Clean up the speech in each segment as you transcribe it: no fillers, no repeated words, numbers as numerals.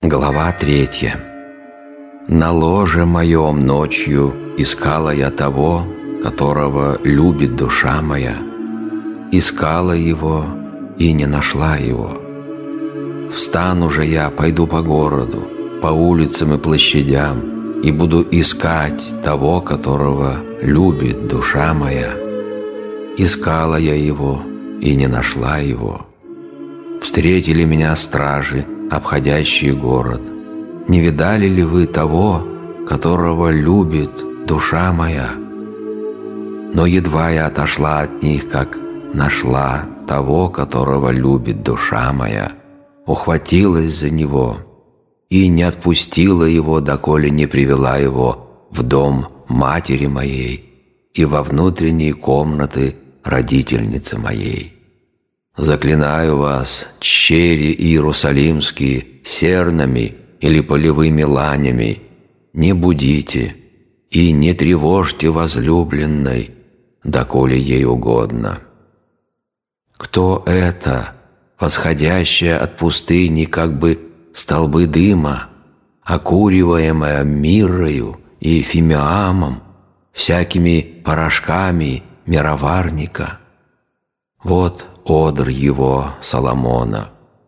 Глава 3. На ложе моем ночью искала я того, которого любит душа моя. Искала его и не нашла его. Встану же я, пойду по городу, по улицам и площадям, и буду искать того, которого любит душа моя. Искала я его и не нашла его. Встретили меня стражи, обходящие город. Не видали ли вы того, которого любит душа моя? Но едва я отошла от них, как нашла того, которого любит душа моя, ухватилась за него и не отпустила его, доколе не привела его в дом матери моей и во внутренние комнаты родительницы моей. Заклинаю вас, черри иерусалимские, сернами или полевыми ланями, не будите и не тревожьте возлюбленной, доколе ей угодно. Кто это, восходящая от пустыни, как бы столбы дыма, окуриваемая миррою и фимиамом, всякими порошками мироварника? Вот одр его, Соломона,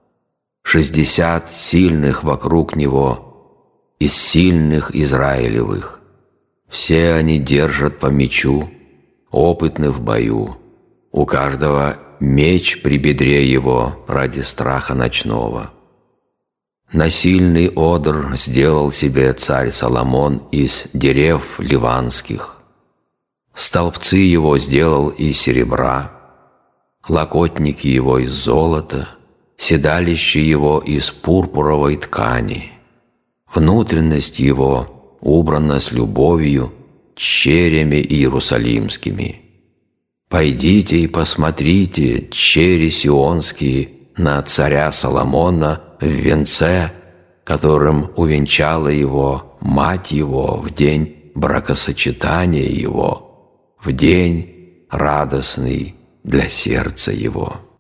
60 сильных вокруг него, из сильных Израилевых. Все они держат по мечу, опытны в бою. У каждого меч при бедре его ради страха ночного. Насильный одр сделал себе царь Соломон из дерев ливанских. Столбцы его сделал из серебра, локотники его из золота, седалище его из пурпуровой ткани. Внутренность его убрана с любовью черями иерусалимскими. Пойдите и посмотрите, чери сионские, на царя Соломона в венце, которым увенчала его мать его в день бракосочетания его, в день радостный для сердца его.